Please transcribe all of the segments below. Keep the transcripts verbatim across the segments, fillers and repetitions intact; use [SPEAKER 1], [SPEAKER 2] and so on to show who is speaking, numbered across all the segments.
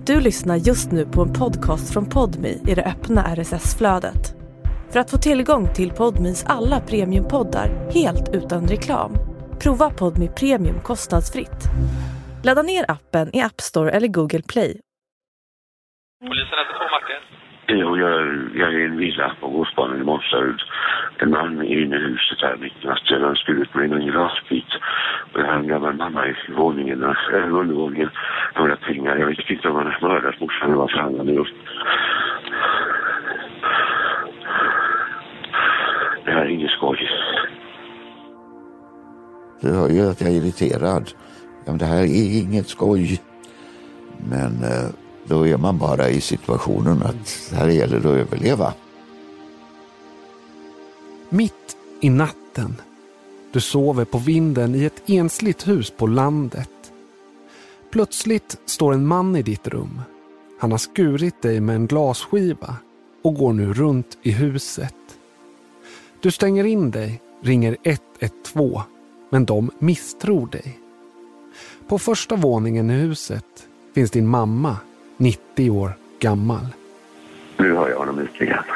[SPEAKER 1] Du lyssnar just nu på en podcast från Podmi i det öppna R S S-flödet. För att få tillgång till Podmis alla premiumpoddar helt utan reklam, prova Podmi Premium kostnadsfritt. Ladda ner appen i App Store eller Google Play.
[SPEAKER 2] Polisen heter två Martin.
[SPEAKER 3] Jo, jag, jag är i en villa på Gåsbanan i Månsarud. En man är inne i huset här mitt i natten. Han skulle ut med en glasbit. Och jag har en gammal mamma i våningen, eller undervåningen. Några pengar. Jag vet inte om han har mördat morsan eller vad fan han har gjort. Det här är ingen skoj.
[SPEAKER 4] Det hör ju att jag är irriterad. Ja, men det här är inget skoj. Men eh, då är man bara i situationen att här gäller det att överleva.
[SPEAKER 5] Mitt i natten. Du sover på vinden i ett ensligt hus på landet. Plötsligt står en man i ditt rum. Han har skurit dig med en glasskiva och går nu runt i huset. Du stänger in dig, ringer ett ett två, men de misstror dig. På första våningen i huset finns din mamma, nittio år gammal.
[SPEAKER 3] Nu har jag honom ute igen.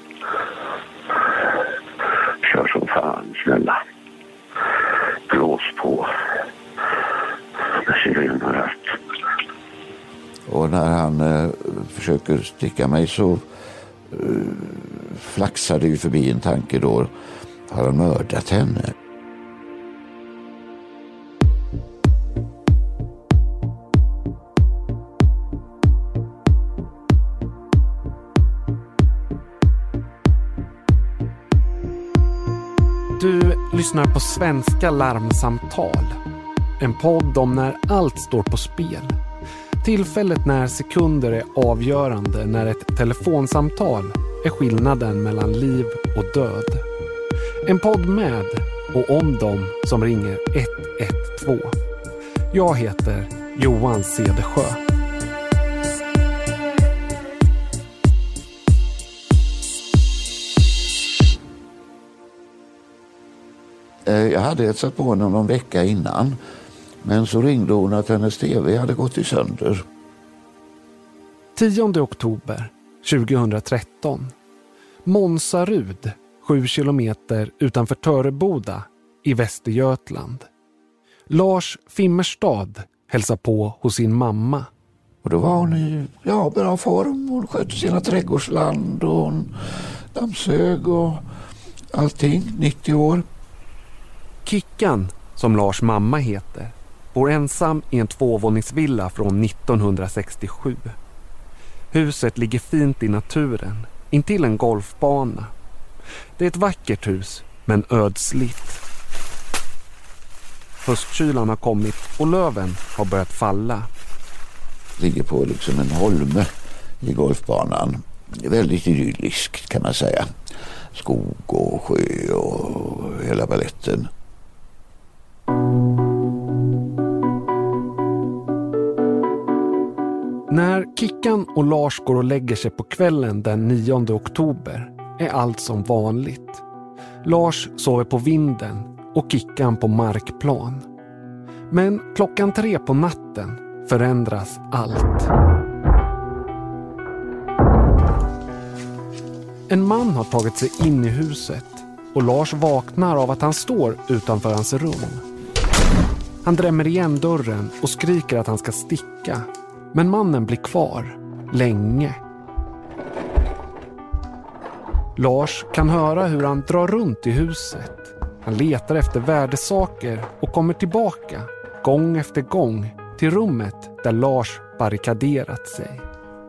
[SPEAKER 3] Kör som fan, snälla. Blås på. Jag ser in och rätt.
[SPEAKER 4] Och när han eh, försöker sticka mig så eh, flaxar det ju förbi en tanke då. Har han mördat henne?
[SPEAKER 5] Du lyssnar på Svenska larmsamtal. En podd om när allt står på spel. Tillfället när sekunder är avgörande, när ett telefonsamtal är skillnaden mellan liv och död. En podd med och om dem som ringer ett ett två. Jag heter Johan Cedersjö.
[SPEAKER 4] Jag hade hetsat på henne någon vecka innan. Men så ringde hon att hennes tv hade gått i sönder.
[SPEAKER 5] tionde oktober tjugohundratretton. Månsarud, sju kilometer utanför Töreboda i Västergötland. Lars Fimmerstad hälsar på hos sin mamma.
[SPEAKER 4] Och då var hon i ja, bra form. Hon skötte sina trädgårdsland och hon dammsög och allting. nittio år.
[SPEAKER 5] Kickan, som Lars mamma heter, bor ensam i en tvåvåningsvilla från nittonhundrasextiosju. Huset ligger fint i naturen, intill en golfbana. Det är ett vackert hus, men ödsligt. Höstkylan har kommit och löven har börjat falla.
[SPEAKER 4] Ligger på liksom en holme i golfbanan. Väldigt idylliskt kan man säga. Skog och sjö och hela balletten.
[SPEAKER 5] När Kickan och Lars går och lägger sig på kvällen den nionde oktober är allt som vanligt. Lars sover på vinden och Kickan på markplan. Men klockan tre på natten förändras allt. En man har tagit sig in i huset och Lars vaknar av att han står utanför hans rum. Han drämmer igen dörren och skriker att han ska sticka. Men mannen blir kvar, länge. Lars kan höra hur han drar runt i huset. Han letar efter värdesaker och kommer tillbaka, gång efter gång, till rummet där Lars barrikaderat sig.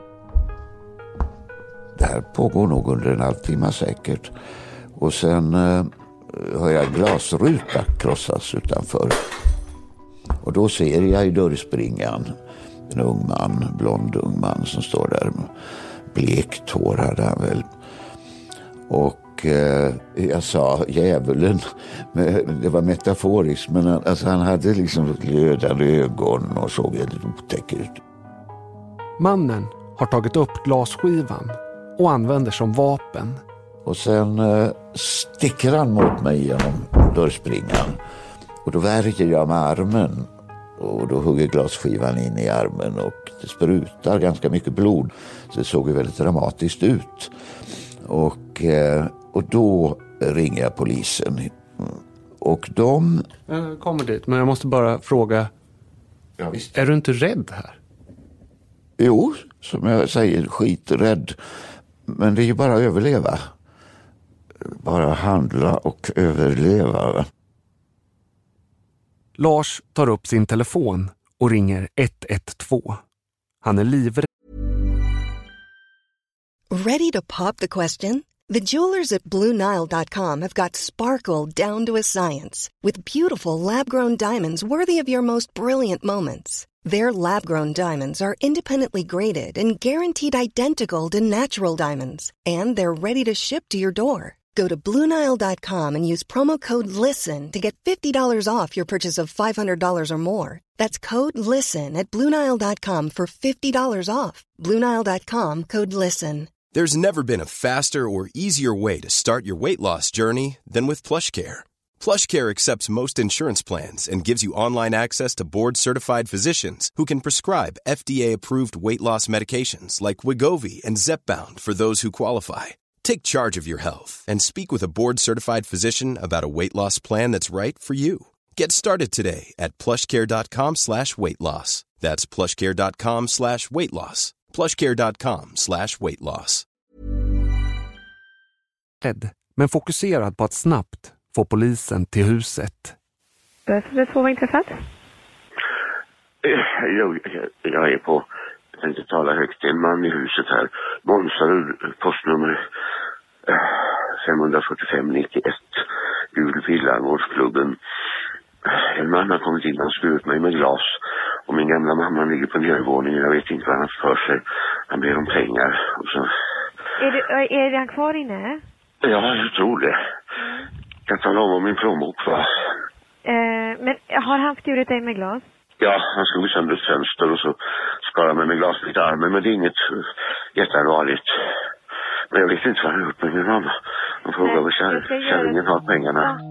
[SPEAKER 4] Det här pågår nog under en halvtimme säkert. Och sen eh, har jag glasruta krossas utanför. Och då ser jag i dörrspringan en ung man, blond ung man som står där. Blekt hår hade han väl. Och eh, jag sa djävulen, det var metaforiskt, men han, alltså, han hade liksom glödande ögon och såg väldigt otäck ut.
[SPEAKER 5] Mannen har tagit upp glasskivan och använder som vapen.
[SPEAKER 4] Och sen eh, sticker han mot mig genom dörrspringan. Och då värjer jag med armen. Och då hugger glasskivan in i armen och det sprutar ganska mycket blod. Så det såg ju väldigt dramatiskt ut. Och, och då ringer jag polisen. Och de...
[SPEAKER 5] Jag kommer dit, men jag måste bara fråga.
[SPEAKER 4] Ja, visst.
[SPEAKER 5] Är du inte rädd här?
[SPEAKER 4] Jo, som jag säger, skiträdd. Men det är ju bara att överleva. Bara handla och överleva.
[SPEAKER 5] Lars tar upp sin telefon och ringer ett ett två. Han är livrädd.
[SPEAKER 6] Ready to pop the question? The jewelers at Blue Nile dot com have got sparkle down to a science with beautiful lab-grown diamonds worthy of your most brilliant moments. Their lab-grown diamonds are independently graded and guaranteed identical to natural diamonds, and they're ready to ship to your door. Go to Blue Nile dot com and use promo code LISTEN to get fifty dollars off your purchase of five hundred dollars or more. That's code LISTEN at Blue Nile dot com for fifty dollars off. Blue Nile dot com, code LISTEN.
[SPEAKER 7] There's never been a faster or easier way to start your weight loss journey than with PlushCare. PlushCare accepts most insurance plans and gives you online access to board-certified physicians who can prescribe F D A-approved weight loss medications like Wegovy and Zepbound for those who qualify. Take charge of your health and speak with a board-certified physician about a weight loss plan that's right for you. Get started today at plushcare.com slash weight loss. That's plushcare.com slash weight loss. plushcare.com slash weight loss.
[SPEAKER 5] Men fokuserad på att snabbt få polisen till huset.
[SPEAKER 1] Det två var inträffat?
[SPEAKER 3] Jag, jag är på, jag tänkte tala högt, en man i huset här. Månsarud, postnummer femhundrafyrtiofem nittioett, Gul villa, Gårdsklubben. En man har kommit in och skurit mig med glas. Och min gamla mamma ligger på nedervåningen. Jag vet inte vad han har för sig. Han ber om pengar. Och så...
[SPEAKER 1] Är, det, är han kvar inne?
[SPEAKER 3] Ja, jag tror det. Jag kan tala om om min plånbok var.
[SPEAKER 1] Eh, men har han skurit dig med glas?
[SPEAKER 3] Ja, han slog sönder ett fönster och så skar han mig med glas i armen. Men det är inget jätteallvarligt. Men jag vet inte vad han har gjort med min mamma. Han frågar om kärringen har pengarna.
[SPEAKER 1] Ja.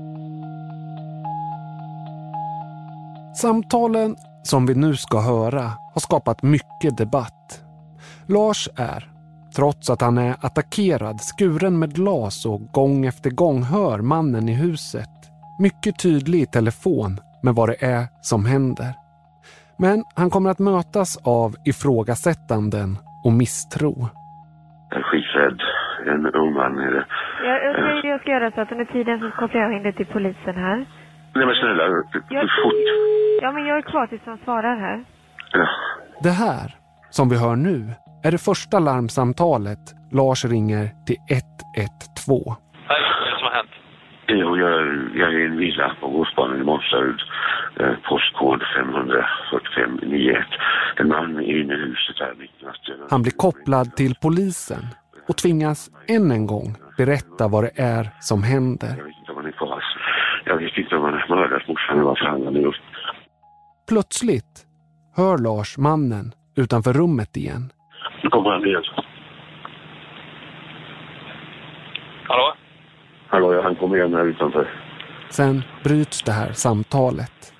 [SPEAKER 5] Samtalen som vi nu ska höra har skapat mycket debatt. Lars är, trots att han är attackerad, skuren med glas och gång efter gång hör mannen i huset, mycket tydlig i telefon med vad det är som händer. Men han kommer att mötas av ifrågasättanden och misstro.
[SPEAKER 3] Jag är skiträdd. En ung man är det.
[SPEAKER 1] Jag, jag säger det jag ska göra så att under tiden så kopplar jag in det till polisen här.
[SPEAKER 3] Nej men snälla,
[SPEAKER 1] jag,
[SPEAKER 3] fort.
[SPEAKER 1] Ja men jag är kvar tills han svarar här.
[SPEAKER 3] Ja.
[SPEAKER 5] Det här, som vi hör nu, är det första larmsamtalet Lars ringer till ett ett två.
[SPEAKER 2] Nej, vad är det som har hänt?
[SPEAKER 3] Jo, jag, jag är i en villa på Gårdsbanan i Månsarud. Eh, postkod femhundrafyrtiofem nittioett. En man är inne i huset här.
[SPEAKER 5] Han blir kopplad till polisen och tvingas än en gång berätta vad det är som händer.
[SPEAKER 3] Jag vet inte om han är kvar. Jag vet inte om han har mördat morsan eller vad fan han har gjort.
[SPEAKER 5] Plötsligt hör Lars mannen utanför rummet igen.
[SPEAKER 3] Nu kommer han igen.
[SPEAKER 2] Hallå?
[SPEAKER 3] Hallå, ja, han kommer igen här utanför.
[SPEAKER 5] Sen bryts det här samtalet.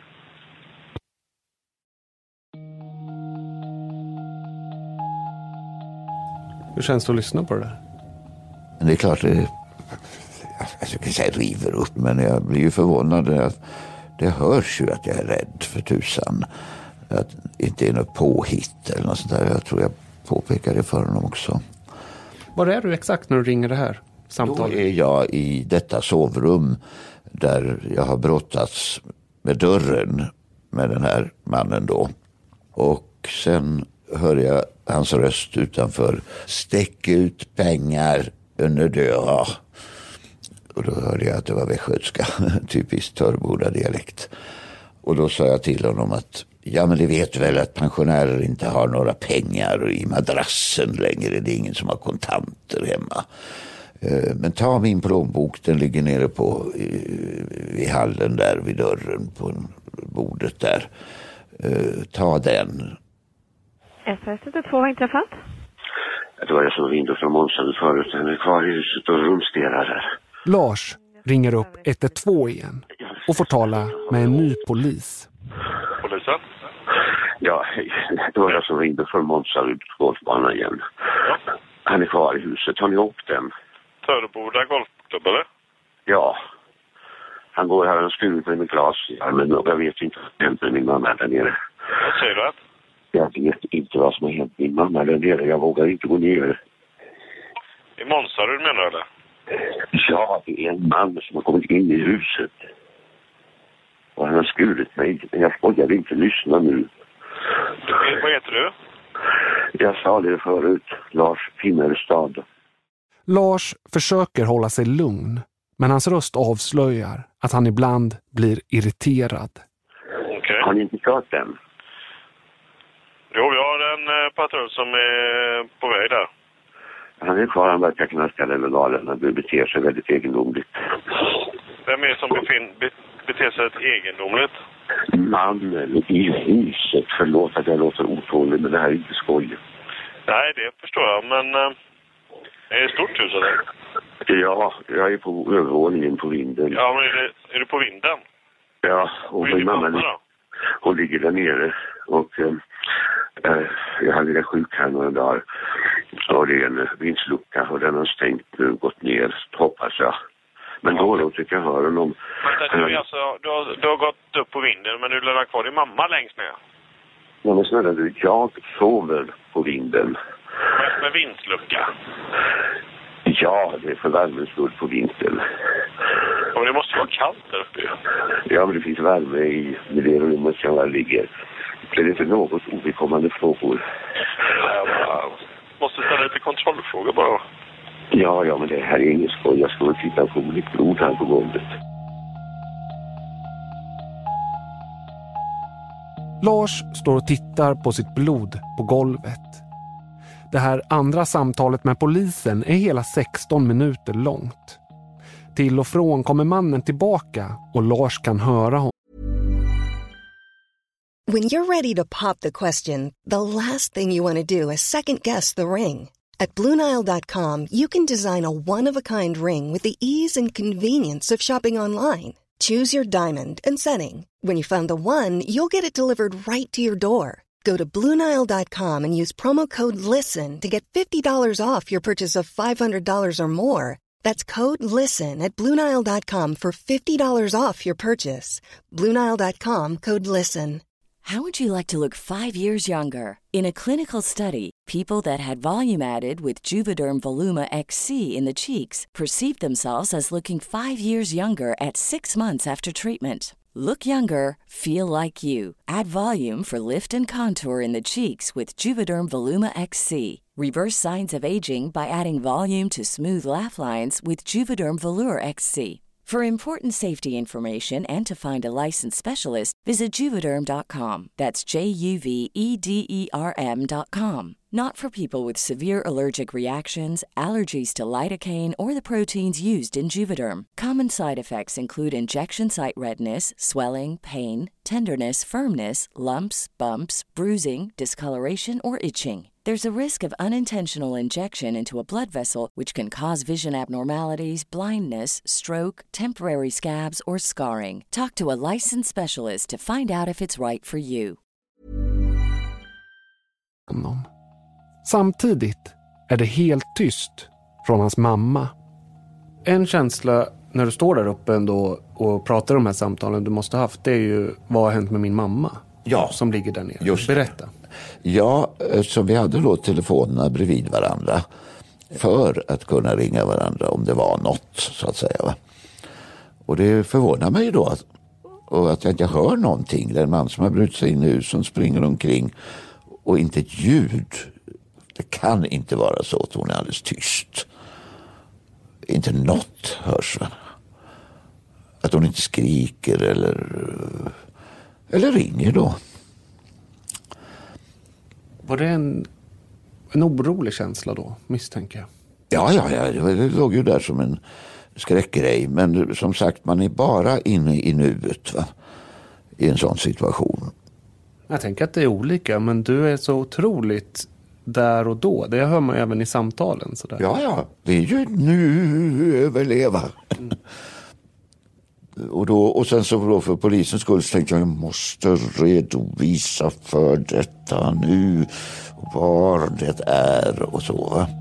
[SPEAKER 5] Hur känns det att lyssna på det där?
[SPEAKER 4] Det är klart det, jag kan säga river upp, men jag blir ju förvånad att det hörs ju att jag är rädd för tusan. Att det inte är något påhitt eller något sånt där. Jag tror jag påpekar det för honom också.
[SPEAKER 5] Var är du exakt när du ringer det här samtalet?
[SPEAKER 4] Då är jag i detta sovrum där jag har brottats med dörren med den här mannen då. Och sen hör jag hans röst utanför. Stäck ut pengar under dörren. Och då hörde jag att det var västgötska, typiskt Törboda dialekt. Och då sa jag till honom att ja, men det vet väl att pensionärer inte har några pengar i madrassen längre. Det är ingen som har kontanter hemma. Men ta min plånbok, den ligger nere på i hallen där vid dörren på bordet där. Ta den.
[SPEAKER 1] S S ett två har inträffat.
[SPEAKER 3] Det var jag som ringde från Månsarud förut. Han är kvar i huset och rumsterar där.
[SPEAKER 5] Lars ringer upp ett ett två igen och får tala med en ny polis.
[SPEAKER 3] Och det
[SPEAKER 2] polisen?
[SPEAKER 3] Ja, det var jag som ringde för Månsaryd golfbana igen.
[SPEAKER 2] Ja.
[SPEAKER 3] Han är kvar i huset. Har ni åkt den?
[SPEAKER 2] Töreboda golfklubb, eller?
[SPEAKER 3] Ja. Han går här och skurit mig med glas. Ja, men jag vet inte vad som hänt med min mamma där nere.
[SPEAKER 2] Vad säger du?
[SPEAKER 3] Jag vet inte vad som har hänt min mamma där nere. Jag vågar inte gå ner.
[SPEAKER 2] I Månsaryd menar du, eller?
[SPEAKER 3] Ja, det är en man som har kommit in i huset. Och han har skurit mig. Men jag skojar inte, lyssna nu.
[SPEAKER 2] Du, vad heter du?
[SPEAKER 3] Jag sa det förut. Lars Finnerstad.
[SPEAKER 5] Lars försöker hålla sig lugn, men hans röst avslöjar att han ibland blir irriterad.
[SPEAKER 2] Okej. Okay.
[SPEAKER 3] Har ni inte kört den?
[SPEAKER 2] Jo, vi har en eh, patrull som är på väg där.
[SPEAKER 3] Han är kvar, han verkar knaska den legalen. Han beter sig väldigt egendomligt.
[SPEAKER 2] Vem är det som befin- be- beter sig ett egendomligt?
[SPEAKER 3] Mannen i huset. Förlåt att jag låter otålig, men det här är inte skoj.
[SPEAKER 2] Nej, det förstår jag, men eh, är det ett stort hus eller?
[SPEAKER 3] Ja, jag är på övervåningen på vinden.
[SPEAKER 2] Ja, men är, det, är du på vinden?
[SPEAKER 3] Ja, och
[SPEAKER 2] Vad är
[SPEAKER 3] min
[SPEAKER 2] din
[SPEAKER 3] mamma,
[SPEAKER 2] mamma då?
[SPEAKER 3] hon ligger där nere. Och äh, jag hade legat sjuk här några dagar. Och det är en vindslucka och den har stängt nu, gått ner, hoppas jag. Men då då tycker jag hör honom.
[SPEAKER 2] Men du, alltså, du, har, du har gått upp på vinden, men du lämnar kvar din mamma längst ner.
[SPEAKER 3] Ja, men snälla du, jag sover på vinden.
[SPEAKER 2] Med, med vindslucka?
[SPEAKER 3] Ja, det är för värmens skull på vintern.
[SPEAKER 2] Och det måste vara kallt där uppe.
[SPEAKER 3] Ja, men det finns värme i det rummet som jag ligger. Det är inte något ovidkommande frågor.
[SPEAKER 2] Jag bara måste ställa lite kontrollfrågor bara.
[SPEAKER 3] Ja, ja, men det här är ingen skoj. Jag ska väl titta på mitt blod här på golvet.
[SPEAKER 5] Lars står och tittar på sitt blod på golvet. Det här andra samtalet med polisen är hela sexton minuter långt. Till och från kommer mannen tillbaka och Lars kan höra honom.
[SPEAKER 6] When you're ready to pop the question, the last thing you want to do is second guess the ring. At Blue Nile dot com, you can design a one-of-a-kind ring with the ease and convenience of shopping online. Choose your diamond and setting. When you find the one, you'll get it delivered right to your door. Go to Blue Nile dot com and use promo code LISTEN to get fifty dollars off your purchase of five hundred dollars or more. That's code LISTEN at Blue Nile dot com for fifty dollars off your purchase. Blue Nile dot com, code LISTEN.
[SPEAKER 8] How would you like to look five years younger? In a clinical study, people that had volume added with Juvederm Voluma X C in the cheeks perceived themselves as looking five years younger at six months after treatment. Look younger, feel like you. Add volume for lift and contour in the cheeks with Juvederm Voluma X C. Reverse signs of aging by adding volume to smooth laugh lines with Juvederm Volure X C. For important safety information and to find a licensed specialist, visit Juvederm dot com. That's J U V E D E R M dot com. Not for people with severe allergic reactions, allergies to lidocaine, or the proteins used in Juvederm. Common side effects include injection site redness, swelling, pain, tenderness, firmness, lumps, bumps, bruising, discoloration, or itching. There's a risk of unintentional injection into a blood vessel, which can cause vision abnormalities, blindness, stroke, temporary scabs, or scarring. Talk to a licensed specialist to find out if it's right for you.
[SPEAKER 5] Samtidigt är det helt tyst från hans mamma. En känsla när du står där uppe ändå och pratar om de här samtalen du måste ha haft, det är ju vad har hänt med min mamma?
[SPEAKER 4] Ja,
[SPEAKER 5] som ligger där nere.
[SPEAKER 4] Just
[SPEAKER 5] Berätta.
[SPEAKER 4] Ja, så vi hade då telefonerna bredvid varandra för att kunna ringa varandra om det var något, så att säga. Va? Och det förvånar mig då att, och att jag inte hör någonting. Det är en man som har brutit sig in i huset, springer omkring och inte ett ljud. Det kan inte vara så att hon är alldeles tyst. Inte något hörs. Va? Att hon inte skriker eller, eller ringer då.
[SPEAKER 5] Var det en, en orolig känsla då, misstänker jag?
[SPEAKER 4] Ja, ja, ja, det låg ju där som en skräckgrej. Men som sagt, man är bara inne i nuet, va? I en sån situation.
[SPEAKER 5] Jag tänker att det är olika, men du är så otroligt där och då. Det hör man även i samtalen. Sådär.
[SPEAKER 4] Ja, ja, det är ju nu överleva. Mm. Och, då, och sen så då för polisens skull så tänkte jag, jag måste redovisa för detta nu, var det är och så. Va?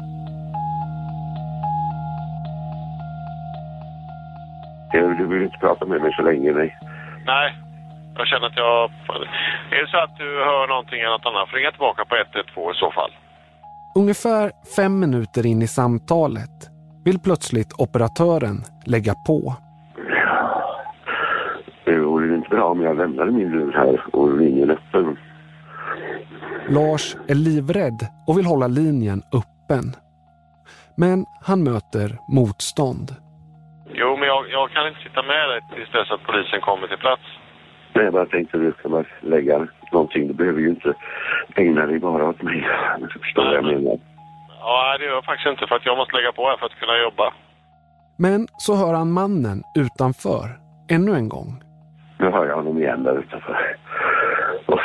[SPEAKER 3] Du vill inte prata med mig så länge, nej.
[SPEAKER 2] Nej, jag känner att jag... Är det så att du hör någonting eller något annat, ringa tillbaka på ett ett två i så fall.
[SPEAKER 5] Ungefär fem minuter in i samtalet vill plötsligt operatören lägga på.
[SPEAKER 3] Ja, det vore inte bra om jag lämnade min lur här och ringer öppen.
[SPEAKER 5] Lars är livrädd och vill hålla linjen öppen. Men han möter motstånd.
[SPEAKER 2] Jo, men jag, jag kan inte sitta med dig tills dess att polisen kommer till plats.
[SPEAKER 3] Nej, jag bara tänkte att du ska bara lägga någonting. Du behöver ju inte ägna dig bara åt mig. Jag förstår vad jag menar.
[SPEAKER 2] Ja, det gör jag faktiskt inte för att jag måste lägga på här för att kunna jobba.
[SPEAKER 5] Men så hör han mannen utanför, ännu en gång.
[SPEAKER 3] Nu hör jag honom igen där utanför. Och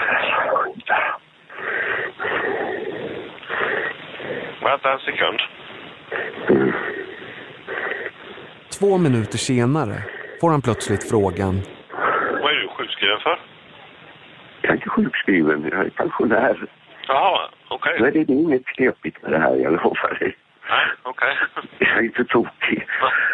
[SPEAKER 2] Vänta en sekund.
[SPEAKER 3] mm.
[SPEAKER 5] Två minuter senare får han plötsligt frågan.
[SPEAKER 2] Vad är du sjukskriven för?
[SPEAKER 3] Jag är inte sjukskriven, jag är pensionär.
[SPEAKER 2] Jaha, okej.
[SPEAKER 3] Okay. Det är inget knepigt med det här, jag lovar dig.
[SPEAKER 2] Nej, okej. Okay.
[SPEAKER 3] Jag är inte tokig.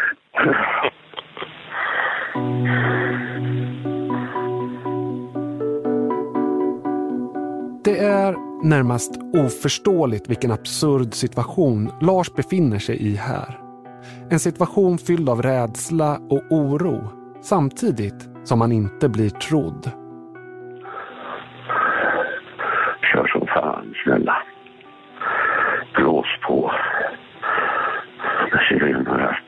[SPEAKER 5] Det är närmast oförståeligt vilken absurd situation Lars befinner sig i här. En situation fylld av rädsla och oro, samtidigt som man inte blir trodd.
[SPEAKER 3] Kör som fan, snälla. Blås på. Jag ser ju något rätt.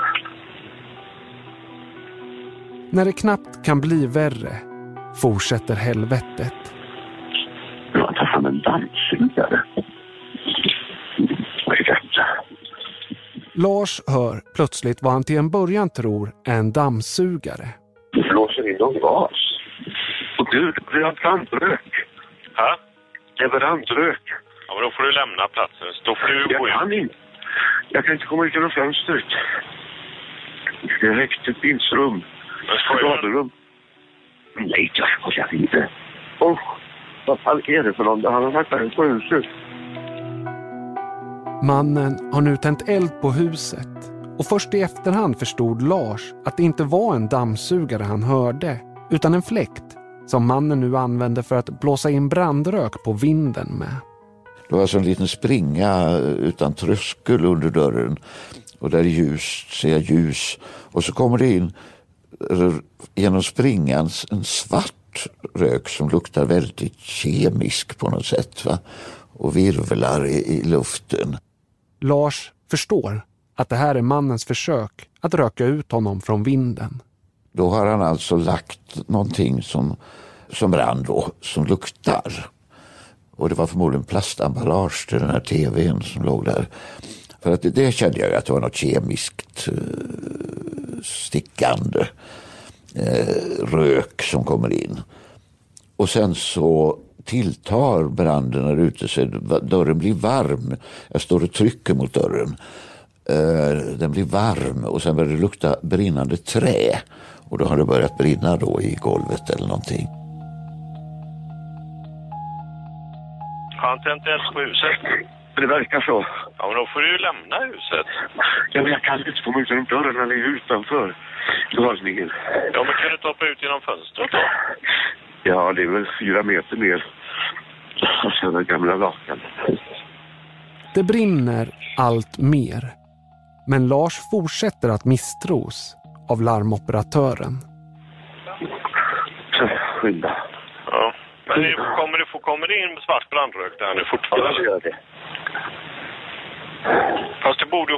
[SPEAKER 5] När det knappt kan bli värre fortsätter helvetet.
[SPEAKER 3] Jag tar fram en dammsugare. Vad är detta?
[SPEAKER 5] Lars hör plötsligt vad han till en början tror är en dammsugare.
[SPEAKER 3] Du blåser in någon gas. Och gud, det är brandrök.
[SPEAKER 2] Ja?
[SPEAKER 3] Det är brandrök.
[SPEAKER 2] Ja, men då får du lämna platsen. Då får du gå
[SPEAKER 3] Jag kan inte. Jag kan inte komma ut genom fönstret. Det är högt ett vindsrum.
[SPEAKER 2] Men skojar du?
[SPEAKER 3] Rum. Nej, jag skojar inte. Åh, vad fan är det för någon? Han har varit där på huset.
[SPEAKER 5] Mannen har nu tänt eld på huset. Och först i efterhand förstod Lars att det inte var en dammsugare han hörde, utan en fläkt som mannen nu använde för att blåsa in brandrök på vinden med.
[SPEAKER 4] Det var alltså en liten springa utan tröskel under dörren. Och där är ljus, ser jag ljus. Och så kommer det in genom springan en svart rök som luktar väldigt kemisk på något sätt. Va? Och virvlar i, i luften.
[SPEAKER 5] Lars förstår att det här är mannens försök att röka ut honom från vinden.
[SPEAKER 4] Då har han alltså lagt någonting som, som brann då, som luktar. Och det var förmodligen plastemballage till den här tvn som låg där. För att det, det kände jag att det var något kemiskt uh, stickande uh, rök som kommer in. Och sen så tilltar branden där ute så dörren blir varm. Jag står och trycker mot dörren. Uh, den blir varm och sen börjar det lukta brinnande trä. Och då har det börjat brinna då i golvet eller någonting.
[SPEAKER 2] Har han tänt eld på huset?
[SPEAKER 3] Det verkar så.
[SPEAKER 2] Ja, men då får du ju lämna huset.
[SPEAKER 3] Ja, men jag kan inte komma ut genom dörren när ni är utanför. Galningen.
[SPEAKER 2] Ja, men kan du ta upp ut genom fönstret då?
[SPEAKER 3] Ja, det är väl fyra meter ner. Och sen den gamla lakan.
[SPEAKER 5] Det brinner allt mer. Men Lars fortsätter att misstros av larmoperatören.
[SPEAKER 3] Så, skynda.
[SPEAKER 2] Ja. Men det kommer det få kommer det in svart brandrök där nu fortfarande?
[SPEAKER 3] Ja, gör det.
[SPEAKER 2] Fast det borde...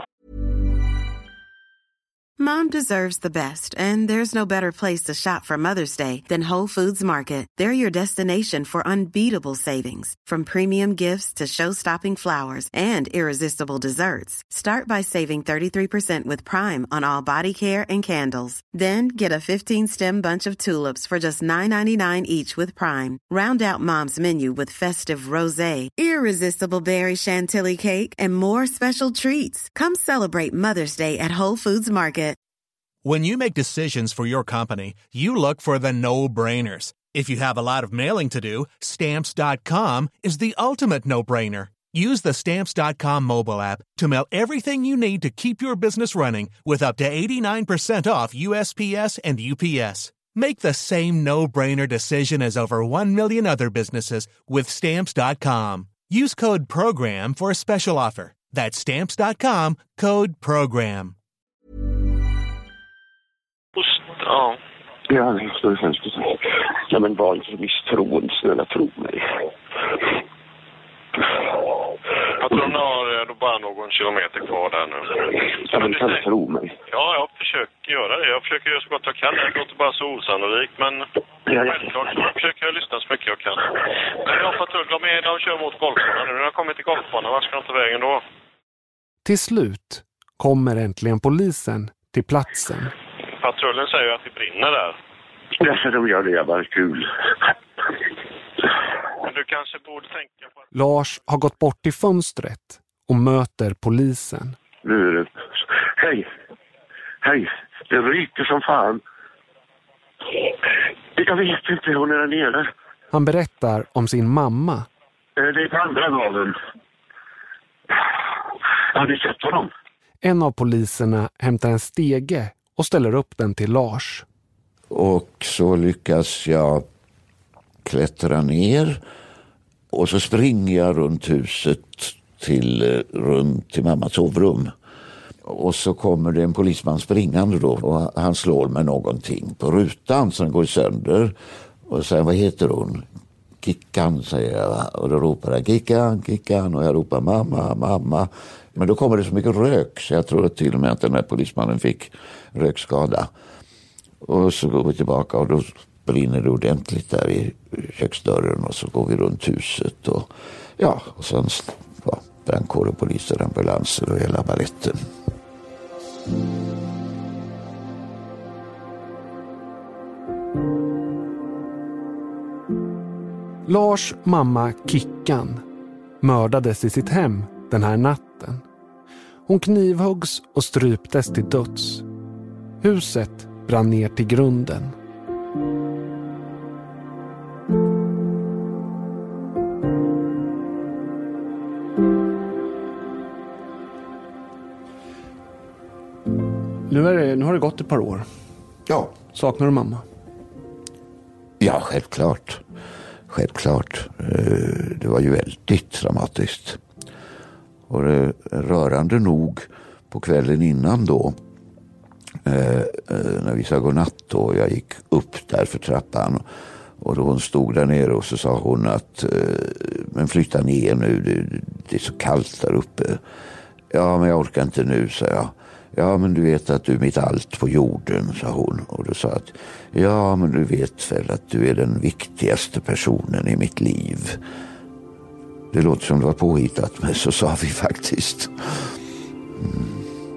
[SPEAKER 9] Mom deserves the best, and there's no better place to shop for Mother's Day than Whole Foods Market. They're your destination for unbeatable savings, from premium gifts to show-stopping flowers and irresistible desserts. Start by saving thirty-three percent with Prime on all body care and candles. Then get a fifteen-stem bunch of tulips for just nine ninety-nine each with Prime. Round out Mom's menu with festive rosé, irresistible berry chantilly cake, and more special treats. Come celebrate Mother's Day at Whole Foods Market.
[SPEAKER 10] When you make decisions for your company, you look for the no-brainers. If you have a lot of mailing to do, Stamps dot com is the ultimate no-brainer. Use the Stamps dot com mobile app to mail everything you need to keep your business running with up to eighty-nine percent off U S P S and U P S. Make the same no-brainer decision as over one million other businesses with Stamps dot com. Use code PROGRAM for a special offer. That's Stamps dot com, code PROGRAM.
[SPEAKER 2] Ja.
[SPEAKER 3] Ja, det är hemskt. Ja, men var inte misstroende, snälla, tro mig.
[SPEAKER 2] Jag tror de har då bara någon kilometer kvar där nu.
[SPEAKER 3] Ja, men kan du tro mig?
[SPEAKER 2] Ja, jag försöker göra det. Jag försöker göra så gott jag kan. Det låter bara så osannolikt, men
[SPEAKER 3] ja,
[SPEAKER 2] självklart så försöker jag lyssna så mycket jag kan. Men jag har patrull, de, är, de kör mot golfbanan nu. När jag kommer till golfbanan, var ska de ta vägen då?
[SPEAKER 5] Till slut kommer äntligen polisen till platsen.
[SPEAKER 2] Patrullen säger att det brinner där.
[SPEAKER 3] Ja, så de gör det, jag bara kul.
[SPEAKER 2] Men du kanske borde tänka på att...
[SPEAKER 5] Lars har gått bort till fönstret och möter polisen.
[SPEAKER 3] Nu är det... Hej! Hej! Det ryker som fan. Jag vet inte, hon är där nere.
[SPEAKER 5] Han berättar om sin mamma.
[SPEAKER 3] Det är på andra gången. Har ni sett honom?
[SPEAKER 5] En av poliserna hämtar en stege och ställer upp den till Lars.
[SPEAKER 4] Och så lyckas jag klättra ner och så springer jag runt huset till, runt till mammas sovrum. Och så kommer det en polisman springande då och han slår med någonting på rutan som går sönder. Och säger, vad heter hon? Kickan, säger jag. Och då ropar jag Kickan, Kickan och jag ropar mamma, mamma. Men då kommer det så mycket rök så jag tror till och med att den här polismannen fick rökskada. Och så går vi tillbaka och då brinner det ordentligt där i köksdörren och så går vi runt huset och ja, och sen ja, brandkår och poliser, ambulanser och hela balletten.
[SPEAKER 5] Lars mamma Kickan mördades i sitt hem den här natten. Hon knivhuggs och stryptes till döds. Huset brann ner till grunden. Nu, är det, nu har det gått ett par år.
[SPEAKER 4] Ja.
[SPEAKER 5] Saknar du mamma?
[SPEAKER 4] Ja, självklart. Självklart. Det var ju väldigt dramatiskt. Och det rörande nog på kvällen innan då, eh, när vi sa godnatt då, jag gick upp där för trappan och då hon stod där nere och så sa hon att eh, men flytta ner nu, det, det är så kallt där uppe. Ja, men jag orkar inte nu, sa jag. Ja, men du vet att du är mitt allt på jorden, sa hon. Och då sa att, ja, men du vet väl att du är den viktigaste personen i mitt liv. Det låter som det var påhittat, men så sa vi faktiskt. Mm.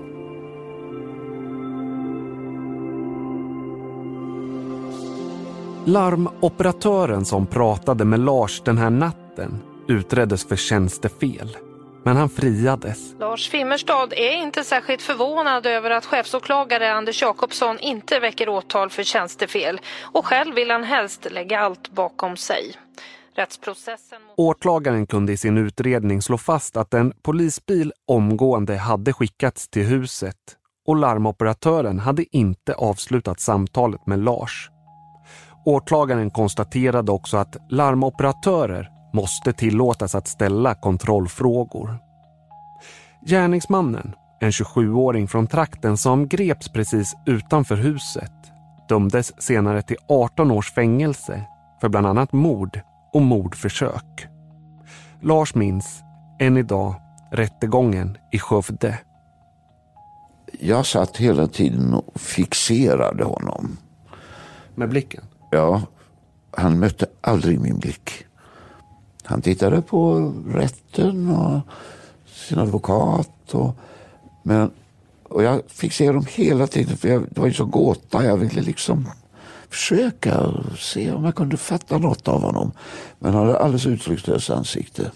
[SPEAKER 5] Larmoperatören som pratade med Lars den här natten utreddes för tjänstefel. Men han friades.
[SPEAKER 11] Lars Fimmerstad är inte särskilt förvånad över att chefsåklagare Anders Jakobsson inte väcker åtal för tjänstefel. Och själv vill han helst lägga allt bakom sig. Rättsprocessen...
[SPEAKER 5] Åklagaren kunde i sin utredning slå fast att en polisbil omgående hade skickats till huset. Och larmoperatören hade inte avslutat samtalet med Lars. Åklagaren konstaterade också att larmoperatörer måste tillåtas att ställa kontrollfrågor. Gärningsmannen, en tjugosjuåring från trakten som greps precis utanför huset, dömdes senare till arton års fängelse för bland annat mord och mordförsök. Lars minns än idag rättegången i Skövde.
[SPEAKER 4] Jag satt hela tiden och fixerade honom.
[SPEAKER 5] Med blicken?
[SPEAKER 4] Ja, han mötte aldrig min blick. Han tittade på rätten och sin advokat. Och, men, och jag fixerade dem hela tiden för jag, det var ju så gåta. Jag ville liksom försöka se om jag kunde fatta något av honom. Men han hade alldeles uttryckslöst ansikte.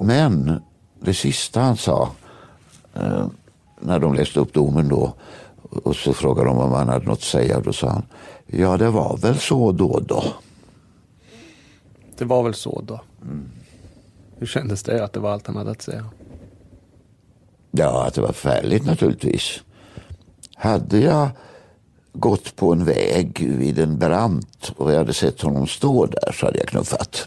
[SPEAKER 4] Men det sista han sa eh, när de läste upp domen då, Och så frågade de om han hade något att säga och då sa han, ja det var väl så då då.
[SPEAKER 5] Det var väl så då. Mm. Hur kändes det att det var allt han hade att säga?
[SPEAKER 4] Ja, att det var färligt naturligtvis. Hade jag gått på en väg vid en brant och jag hade sett honom stå där så hade jag knuffat.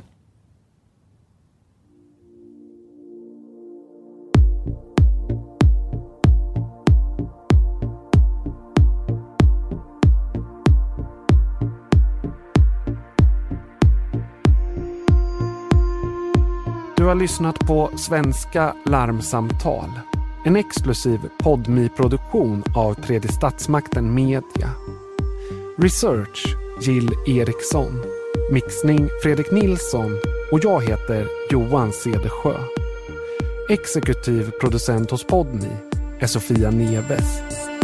[SPEAKER 5] Du har lyssnat på Svenska larmsamtal. En exklusiv Podmi-produktion av Tredje Statsmakten Media. Research Jill Eriksson. Mixning Fredrik Nilsson. Och jag heter Johan Cedersjö. Exekutiv producent hos Podmi är Sofia Neves.